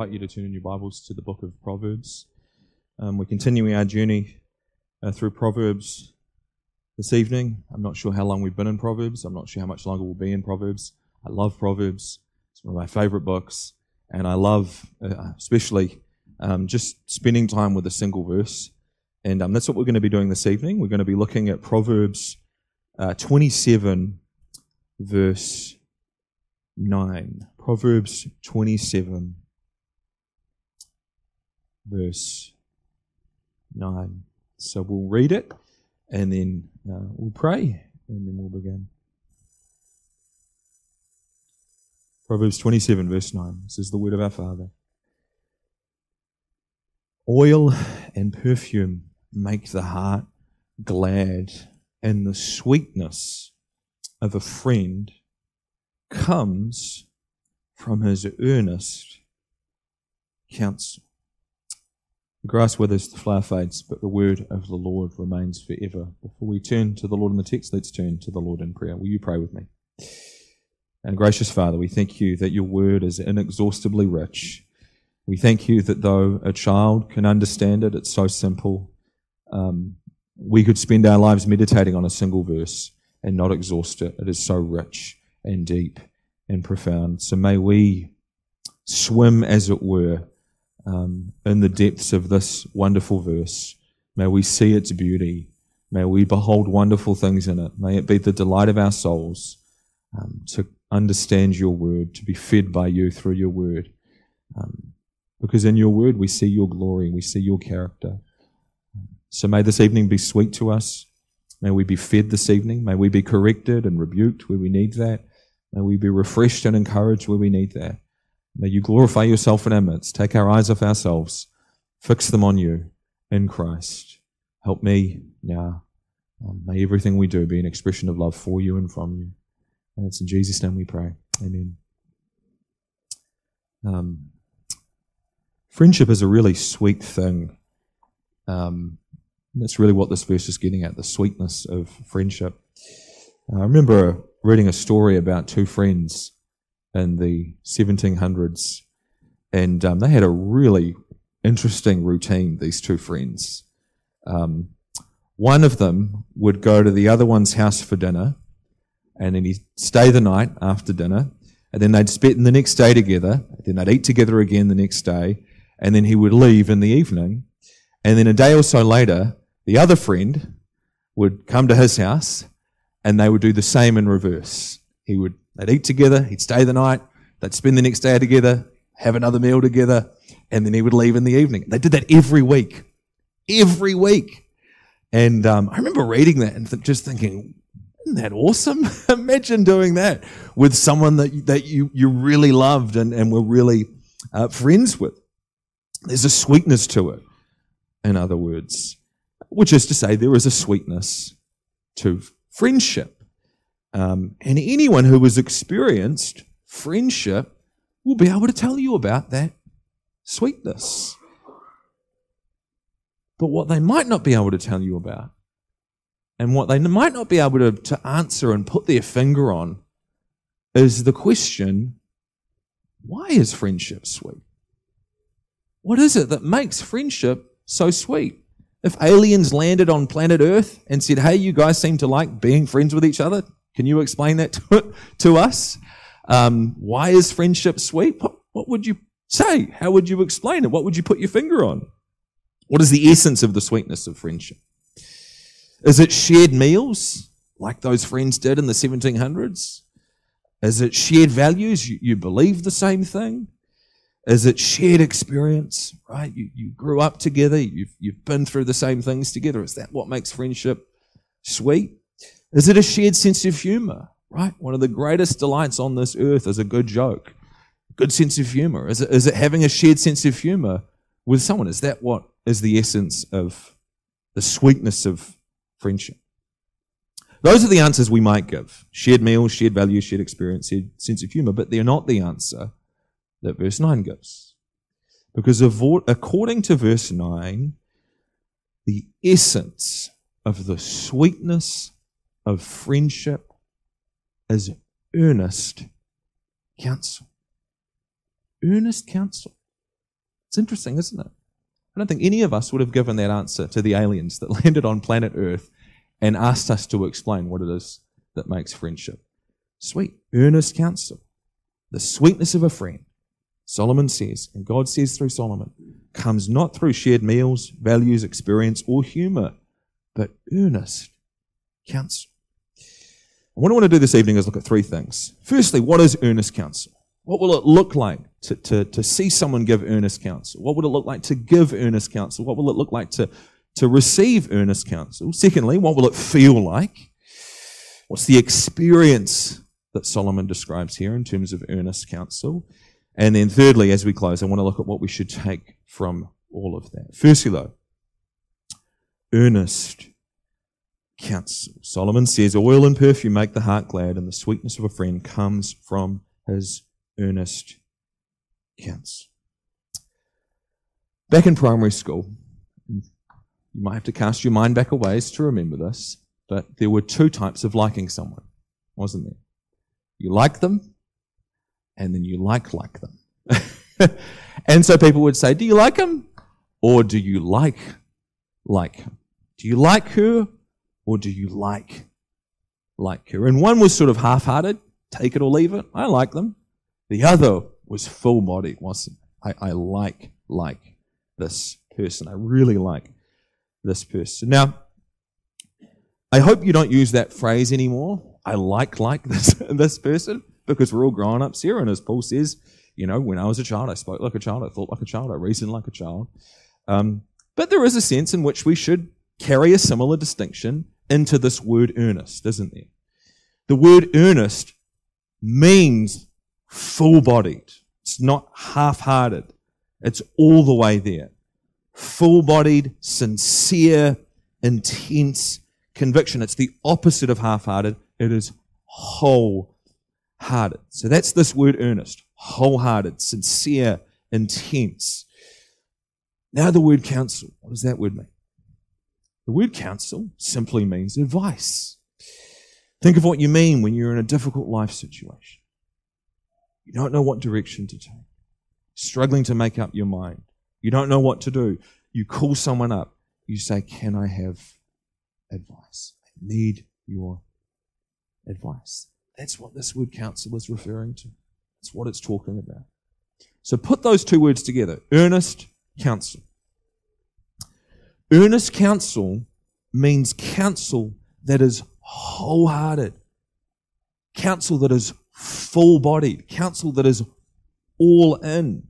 invite you to turn in your Bibles to the book of Proverbs. We're continuing our journey through Proverbs this evening. I'm not sure how long we've been in Proverbs. I'm not sure how much longer we'll be in Proverbs. I love Proverbs. It's one of my favourite books. And I love, especially, just spending time with a single verse. And that's what we're going to be doing this evening. We're going to be looking at Proverbs 27, verse 9. Proverbs 27, verse 9. So we'll read it, and then we'll pray, and then we'll begin. Proverbs 27, verse 9. This is the word of our Father. Oil and perfume make the heart glad, and the sweetness of a friend comes from his earnest counsel. The grass withers, the flower fades, but the word of the Lord remains forever. Before we turn to the Lord in the text, let's turn to the Lord in prayer. Will you pray with me? And gracious Father, we thank you that your word is inexhaustibly rich. We thank you that though a child can understand it, it's so simple. We could spend our lives meditating on a single verse and not exhaust it. It is so rich and deep and profound. So may we swim, as it were, in the depths of this wonderful verse. May we see its beauty. May we behold wonderful things in it. May it be the delight of our souls to understand your word, to be fed by you through your word. Because in your word we see your glory, we see your character. So may this evening be sweet to us. May we be fed this evening. May we be corrected and rebuked where we need that. May we be refreshed and encouraged where we need that. May you glorify yourself in our midst. Take our eyes off ourselves. Fix them on you in Christ. Help me now. May everything we do be an expression of love for you and from you. And it's in Jesus' name we pray. Amen. Friendship is a really sweet thing. That's really what this verse is getting at, the sweetness of friendship. I remember reading a story about two friends in the 1700s, and they had a really interesting routine, these two friends. One of them would go to the other one's house for dinner, and then he'd stay the night after dinner, and then they'd spend the next day together, then they'd eat together again the next day, and then he would leave in the evening, and then a day or so later, the other friend would come to his house, and they would do the same in reverse. They'd eat together, he'd stay the night, they'd spend the next day together, have another meal together, and then he would leave in the evening. They did that every week. Every week. And I remember reading that and just thinking, isn't that awesome? Imagine doing that with someone that you really loved and were really friends with. There's a sweetness to it, in other words, which is to say there is a sweetness to friendship. And anyone who has experienced friendship will be able to tell you about that sweetness. But what they might not be able to tell you about, and what they might not be able to answer and put their finger on, is the question, why is friendship sweet? What is it that makes friendship so sweet? If aliens landed on planet Earth and said, hey, you guys seem to like being friends with each other, can you explain that to us? Why is friendship sweet? What would you say? How would you explain it? What would you put your finger on? What is the essence of the sweetness of friendship? Is it shared meals like those friends did in the 1700s? Is it shared values? You believe the same thing? Is it shared experience, right? You grew up together, you've been through the same things together. Is that what makes friendship sweet? Is it a shared sense of humor, right? One of the greatest delights on this earth is a good joke, good sense of humor. Is it having a shared sense of humor with someone? Is that what is the essence of the sweetness of friendship? Those are the answers we might give. Shared meals, shared values, shared experience, shared sense of humor, but they're not the answer that verse 9 gives. Because according to verse 9, the essence of the sweetness of friendship is earnest counsel. Earnest counsel. It's interesting, isn't it? I don't think any of us would have given that answer to the aliens that landed on planet Earth and asked us to explain what it is that makes friendship sweet. Earnest counsel, the sweetness of a friend, Solomon says, and God says through Solomon, comes not through shared meals, values, experience, or humor, but earnest counsel. What I want to do this evening is look at three things. Firstly, what is earnest counsel? What will it look like to see someone give earnest counsel? What would it look like to give earnest counsel? What will it look like to receive earnest counsel? Secondly, what will it feel like? What's the experience that Solomon describes here in terms of earnest counsel? And then thirdly, as we close, I want to look at what we should take from all of that. Firstly, though, earnest counsel. Solomon says, oil and perfume make the heart glad, and the sweetness of a friend comes from his earnest counsel. Back in primary school, you might have to cast your mind back a ways to remember this, but there were two types of liking someone, wasn't there? You like them, and then you like them. And so people would say, do you like him, or do you like him? Do you like her, or do you like her? And one was sort of half-hearted, take it or leave it. I like them. The other was full-bodied, wasn't it? I like this person. I really like this person. Now, I hope you don't use that phrase anymore. I like this person, because we're all grown-ups here, and as Paul says, you know, when I was a child, I spoke like a child, I thought like a child, I reasoned like a child. But there is a sense in which we should carry a similar distinction into this word earnest, isn't there? The word earnest means full-bodied. It's not half-hearted. It's all the way there. Full-bodied, sincere, intense conviction. It's the opposite of half-hearted. It is wholehearted. So that's this word earnest. Wholehearted, sincere, intense. Now the word counsel. What does that word mean? The word counsel simply means advice. Think of what you mean when you're in a difficult life situation. You don't know what direction to take. Struggling to make up your mind. You don't know what to do. You call someone up. You say, can I have advice? I need your advice. That's what this word counsel is referring to. That's what it's talking about. So put those two words together. Earnest counsel. Earnest counsel means counsel that is wholehearted. Counsel that is full-bodied. Counsel that is all in.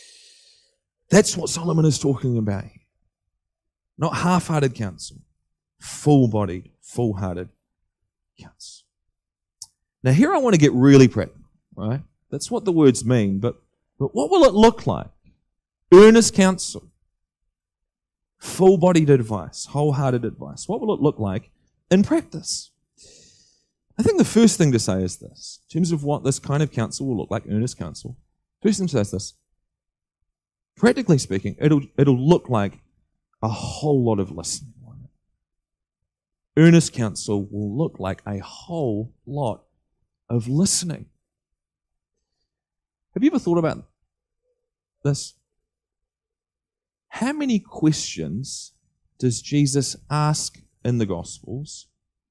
That's what Solomon is talking about here. Not half-hearted counsel. Full-bodied, full-hearted counsel. Now here I want to get really practical, right? That's what the words mean, but what will it look like? Earnest counsel. Full-bodied advice, wholehearted advice. What will it look like in practice? I think the first thing to say is this, in terms of what this kind of counsel will look like, earnest counsel. First thing to say is this. Practically speaking, it'll look like a whole lot of listening. Earnest counsel will look like a whole lot of listening. Have you ever thought about this? How many questions does Jesus ask in the Gospels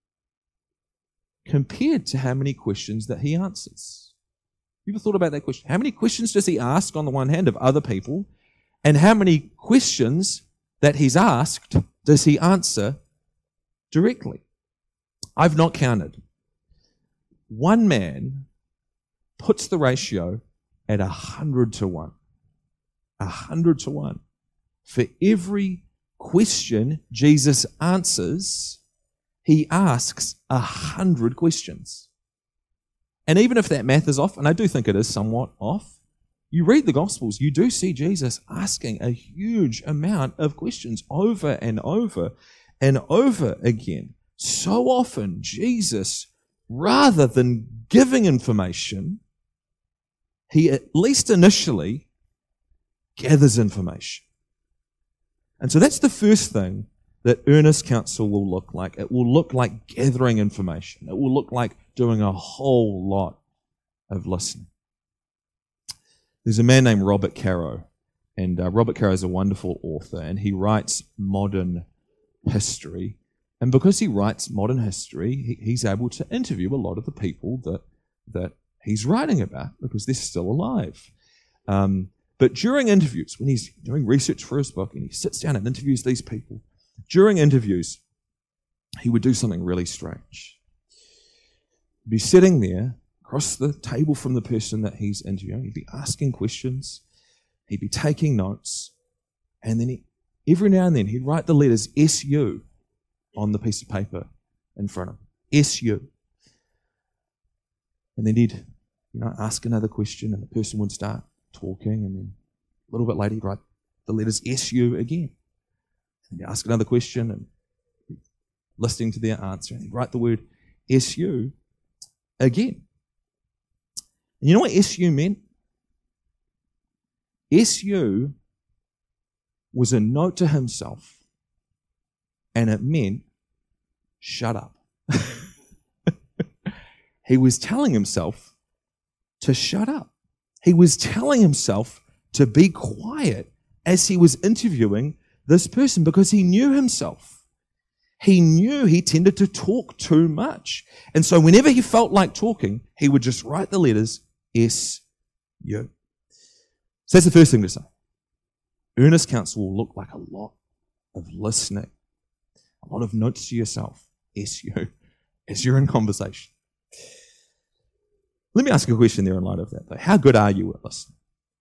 compared to how many questions that he answers? You ever thought about that question? How many questions does he ask on the one hand of other people, and how many questions that he's asked does he answer directly? I've not counted. One man puts the ratio at 100 to 1. 100 to 1. For every question Jesus answers, he asks 100 questions. And even if that math is off, and I do think it is somewhat off, you read the Gospels, you do see Jesus asking a huge amount of questions over and over and over again. So often, Jesus, rather than giving information, he at least initially gathers information. And so that's the first thing that earnest counsel will look like. It will look like gathering information. It will look like doing a whole lot of listening. There's a man named Robert Caro, And Robert Caro is a wonderful author, and he writes modern history. And because he writes modern history, he's able to interview a lot of the people that he's writing about because they're still alive. But during interviews, when he's doing research for his book and he sits down and interviews these people, during interviews, he would do something really strange. He'd be sitting there across the table from the person that he's interviewing. He'd be asking questions. He'd be taking notes. And then every now and then he'd write the letters SU on the piece of paper in front of him. SU. And then he'd ask another question, and the person would start talking, and then a little bit later he'd write the letters SU again. And he'd ask another question and listening to their answer, and he'd write the word SU again. And you know what SU meant? SU was a note to himself, and it meant shut up. He was telling himself to shut up. He was telling himself to be quiet as he was interviewing this person because he knew himself. He knew he tended to talk too much. And so whenever he felt like talking, he would just write the letters S-U. So that's the first thing to say. Earnest counsel will look like a lot of listening, a lot of notes to yourself, S-U, as you're in conversation. Let me ask a question there in light of that, though. How good are you at listening?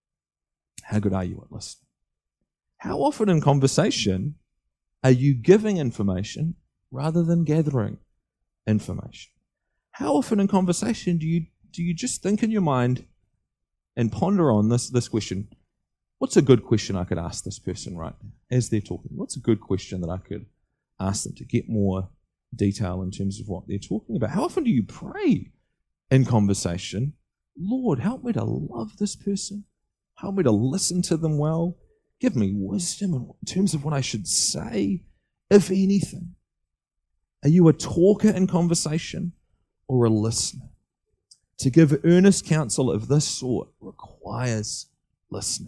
How good are you at listening? How often in conversation are you giving information rather than gathering information? How often in conversation do you just think in your mind and ponder on this question? What's a good question I could ask this person right now as they're talking? What's a good question that I could ask them to get more detail in terms of what they're talking about? How often do you pray in conversation, Lord, help me to love this person. Help me to listen to them well. Give me wisdom in terms of what I should say, if anything. Are you a talker in conversation or a listener? To give earnest counsel of this sort requires listening.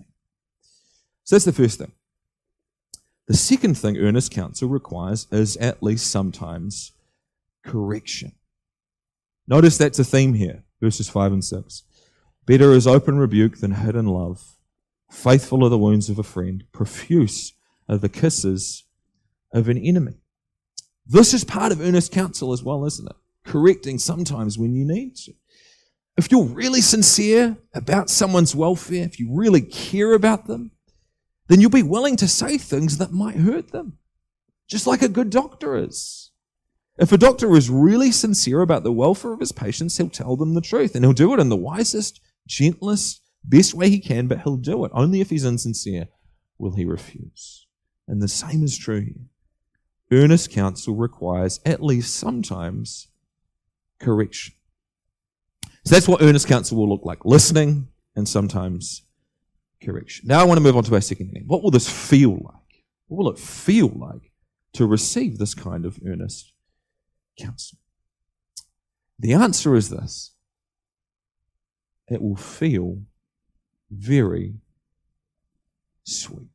So that's the first thing. The second thing earnest counsel requires is at least sometimes correction. Notice that's a theme here, verses 5 and 6. Better is open rebuke than hidden love. Faithful are the wounds of a friend. Profuse are the kisses of an enemy. This is part of earnest counsel as well, isn't it? Correcting sometimes when you need to. If you're really sincere about someone's welfare, if you really care about them, then you'll be willing to say things that might hurt them, just like a good doctor is. If a doctor is really sincere about the welfare of his patients, he'll tell them the truth, and he'll do it in the wisest, gentlest, best way he can, but he'll do it. Only if he's insincere will he refuse. And the same is true here. Earnest counsel requires at least sometimes correction. So that's what earnest counsel will look like, listening and sometimes correction. Now I want to move on to our second thing. What will this feel like? What will it feel like to receive this kind of earnest counsel? The answer is this. It will feel very sweet.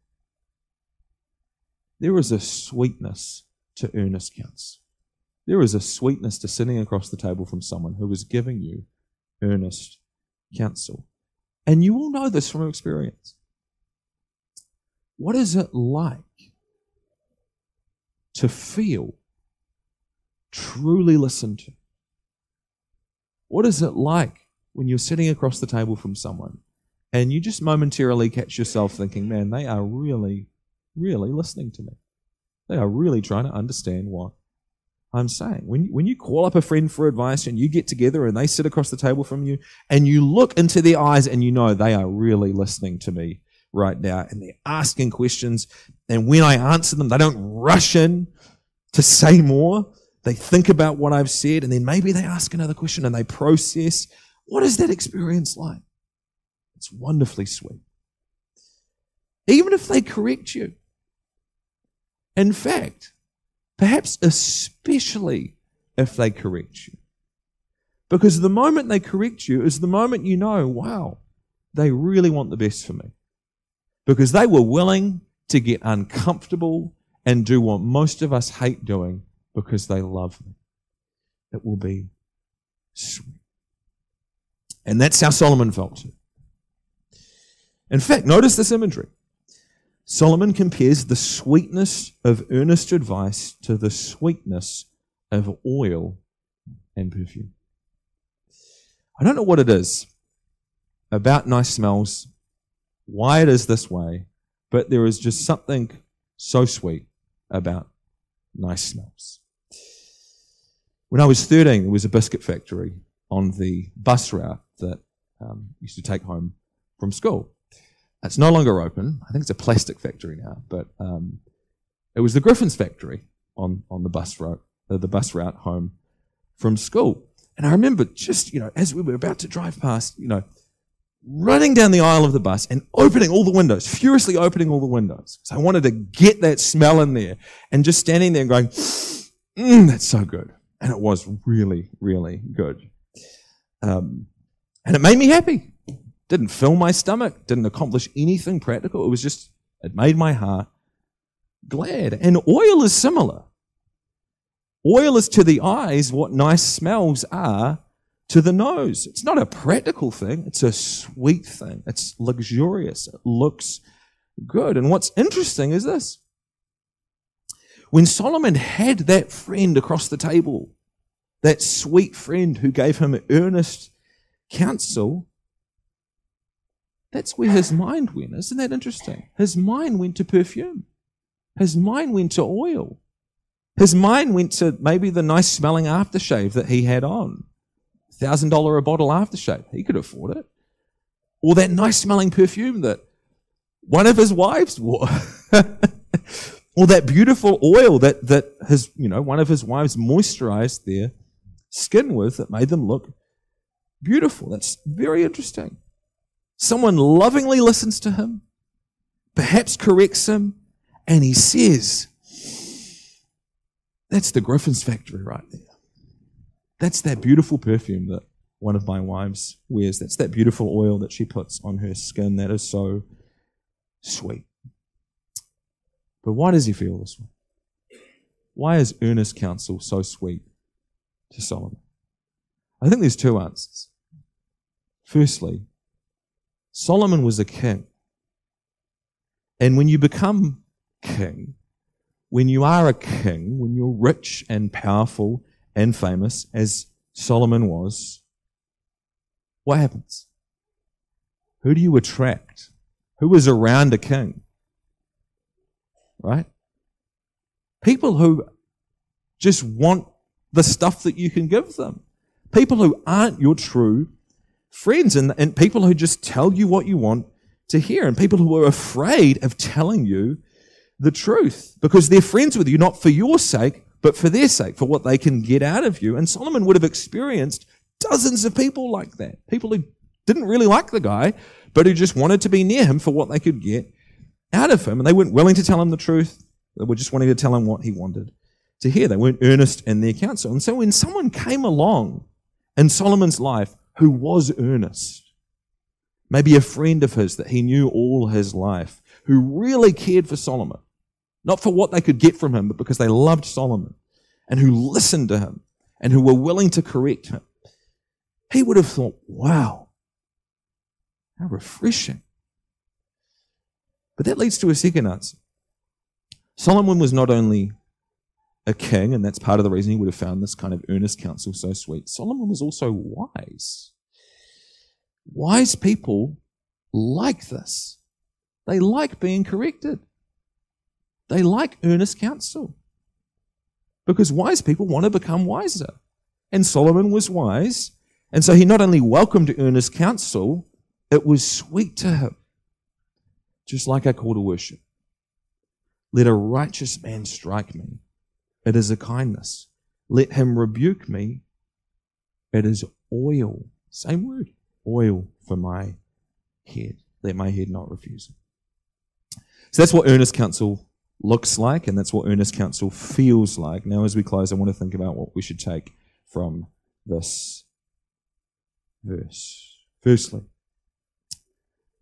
There is a sweetness to earnest counsel. There is a sweetness to sitting across the table from someone who is giving you earnest counsel. And you all know this from experience. What is it like to feel truly listened to? What is it like when you're sitting across the table from someone and you just momentarily catch yourself thinking, man, they are really, really listening to me. They are really trying to understand what I'm saying. When you call up a friend for advice and you get together and they sit across the table from you and you look into their eyes and you know they are really listening to me right now and they're asking questions, and when I answer them, they don't rush in to say more. They think about what I've said, and then maybe they ask another question and they process. What is that experience like? It's wonderfully sweet. Even if they correct you. In fact, perhaps especially if they correct you. Because the moment they correct you is the moment you know, wow, they really want the best for me. because they were willing to get uncomfortable and do what most of us hate doing because they love me. It will be sweet. And that's how Solomon felt too. In fact, notice this imagery. Solomon compares the sweetness of earnest advice to the sweetness of oil and perfume. I don't know what it is about nice smells, why it is this way, but there is just something so sweet about nice smells. When I was 13, there was a biscuit factory on the bus route that used to take home from school. It's no longer open. I think it's a plastic factory now, but it was the Griffin's factory on the bus route home from school. And I remember just, as we were about to drive past, running down the aisle of the bus and opening all the windows, furiously opening all the windows. So I wanted to get that smell in there and just standing there and going, that's so good. And it was really, really good. And it made me happy. Didn't fill my stomach, didn't accomplish anything practical. It made my heart glad. And oil is similar. Oil is to the eyes what nice smells are to the nose. It's not a practical thing, it's a sweet thing. It's luxurious, it looks good. And what's interesting is this. When Solomon had that friend across the table, that sweet friend who gave him earnest counsel, that's where his mind went. Isn't that interesting? His mind went to perfume. His mind went to oil. His mind went to maybe the nice smelling aftershave that he had on. $1,000 a bottle aftershave. He could afford it. Or that nice smelling perfume that one of his wives wore. Or that beautiful oil that his, one of his wives moisturized their skin with that made them look beautiful. That's very interesting. Someone lovingly listens to him, perhaps corrects him, and he says, that's the Griffin's factory right there. That's that beautiful perfume that one of my wives wears. That's that beautiful oil that she puts on her skin that is so sweet. But why does he feel this way? Why is earnest counsel so sweet to Solomon? I think there's two answers. Firstly, Solomon was a king. And when you become king, when you are a king, when you're rich and powerful and famous, as Solomon was, what happens? Who do you attract? Who is around a king? Right? People who just want the stuff that you can give them. People who aren't your true friends, and people who just tell you what you want to hear, and people who are afraid of telling you the truth because they're friends with you, not for your sake, but for their sake, for what they can get out of you. And Solomon would have experienced dozens of people like that, people who didn't really like the guy, but who just wanted to be near him for what they could get out of him, and they weren't willing to tell him the truth. They were just wanting to tell him what he wanted to hear. They weren't earnest in their counsel. And so when someone came along in Solomon's life who was earnest, maybe a friend of his that he knew all his life, who really cared for Solomon, not for what they could get from him, but because they loved Solomon, and who listened to him, and who were willing to correct him, he would have thought, wow, how refreshing. But that leads to a second answer. Solomon was not only a king, and that's part of the reason he would have found this kind of earnest counsel so sweet. Solomon was also wise. Wise people like this. They like being corrected. They like earnest counsel. Because wise people want to become wiser. And Solomon was wise, and so he not only welcomed earnest counsel, it was sweet to him. Just like our call to worship. Let a righteous man strike me. It is a kindness. Let him rebuke me. It is oil. Same word. Oil for my head. Let my head not refuse it. So that's what earnest counsel looks like, and that's what earnest counsel feels like. Now, as we close, I want to think about what we should take from this verse. Firstly,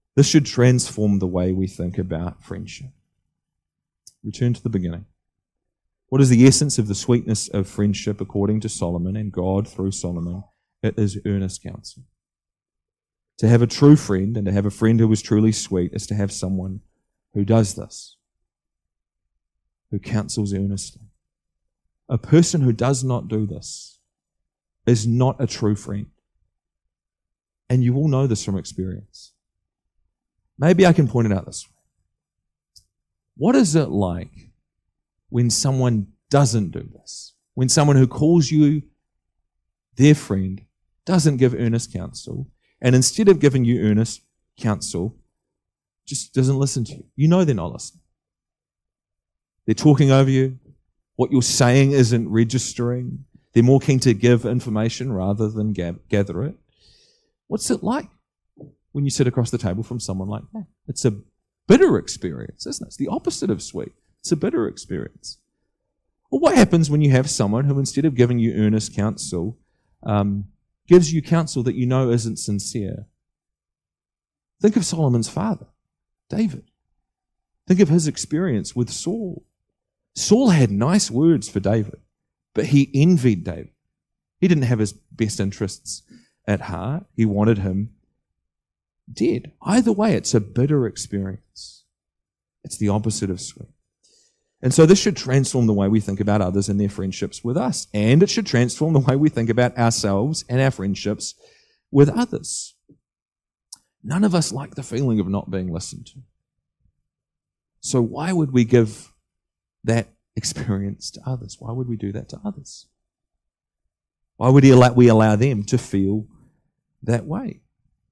This should transform the way we think about friendship. Return to the beginning. What is the essence of the sweetness of friendship according to Solomon and God through Solomon? It is earnest counsel. To have a true friend and to have a friend who is truly sweet is to have someone who does this, who counsels earnestly. A person who does not do this is not a true friend. And you all know this from experience. Maybe I can point it out this way. What is it like when someone doesn't do this? When someone who calls you their friend doesn't give earnest counsel, and instead of giving you earnest counsel, just doesn't listen to you. You know they're not listening. They're talking over you. What you're saying isn't registering. They're more keen to give information rather than gather it. What's it like when you sit across the table from someone like that? It's a bitter experience, isn't it? It's the opposite of sweet. It's a bitter experience. Well, what happens when you have someone who, instead of giving you earnest counsel, gives you counsel that you know isn't sincere? Think of Solomon's father, David. Think of his experience with Saul. Saul had nice words for David, but he envied David. He didn't have his best interests at heart. He wanted him dead. Either way, it's a bitter experience. It's the opposite of sweet. And so this should transform the way we think about others and their friendships with us. And it should transform the way we think about ourselves and our friendships with others. None of us like the feeling of not being listened to. So why would we give that experience to others? Why would we do that to others? Why would we allow them to feel that way?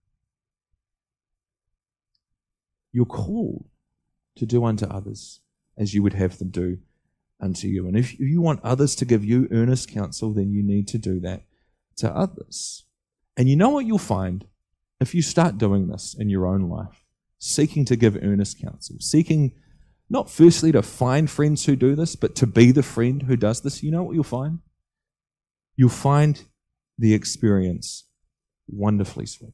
You're called to do unto others as you would have them do unto you. And if you want others to give you earnest counsel, then you need to do that to others. And you know what you'll find if you start doing this in your own life, seeking to give earnest counsel, seeking not firstly to find friends who do this, but to be the friend who does this. You know what you'll find? You'll find the experience wonderfully sweet.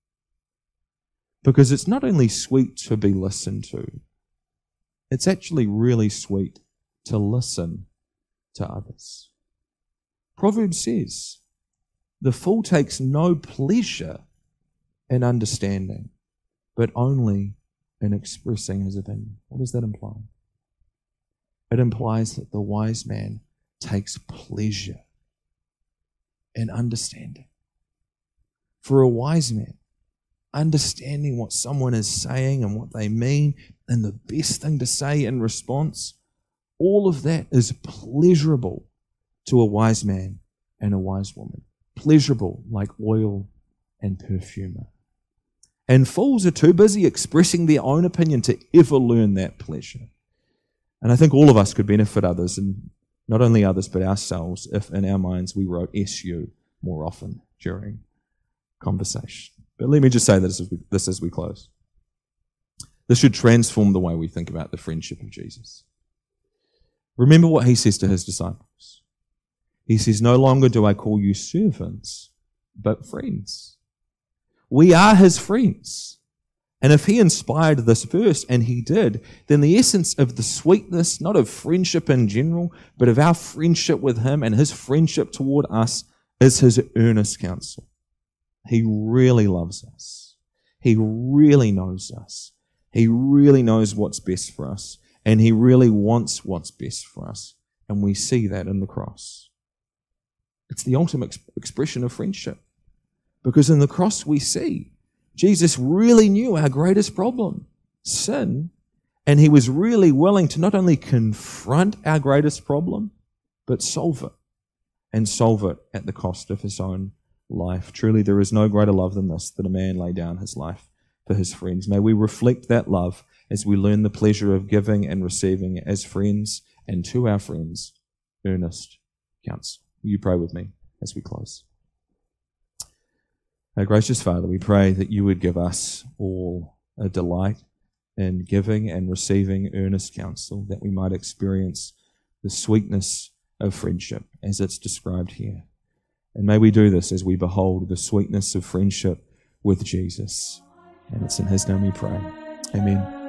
Because it's not only sweet to be listened to, it's actually really sweet to listen to others. Proverbs says, the fool takes no pleasure in understanding, but only in expressing his opinion. What does that imply? It implies that the wise man takes pleasure in understanding. For a wise man, understanding what someone is saying and what they mean and the best thing to say in response, all of that is pleasurable to a wise man and a wise woman. Pleasurable like oil and perfume. And fools are too busy expressing their own opinion to ever learn that pleasure. And I think all of us could benefit others, and not only others but ourselves, if in our minds we wrote SU more often during conversation. But let me just say this as we close. This should transform the way we think about the friendship of Jesus. Remember what he says to his disciples. He says, no longer do I call you servants, but friends. We are his friends. And if he inspired this verse, and he did, then the essence of the sweetness, not of friendship in general, but of our friendship with him and his friendship toward us, is his earnest counsel. He really loves us. He really knows us. He really knows what's best for us. And he really wants what's best for us. And we see that in the cross. It's the ultimate expression of friendship. Because in the cross we see Jesus really knew our greatest problem, sin, and he was really willing to not only confront our greatest problem, but solve it, and solve it at the cost of his own life. Truly, there is no greater love than this, that a man lay down his life for his friends. May we reflect that love as we learn the pleasure of giving and receiving as friends, and to our friends, earnest counsel. Will you pray with me as we close? Our gracious Father, we pray that you would give us all a delight in giving and receiving earnest counsel, that we might experience the sweetness of friendship as it's described here. And may we do this as we behold the sweetness of friendship with Jesus. And it's in his name we pray. Amen.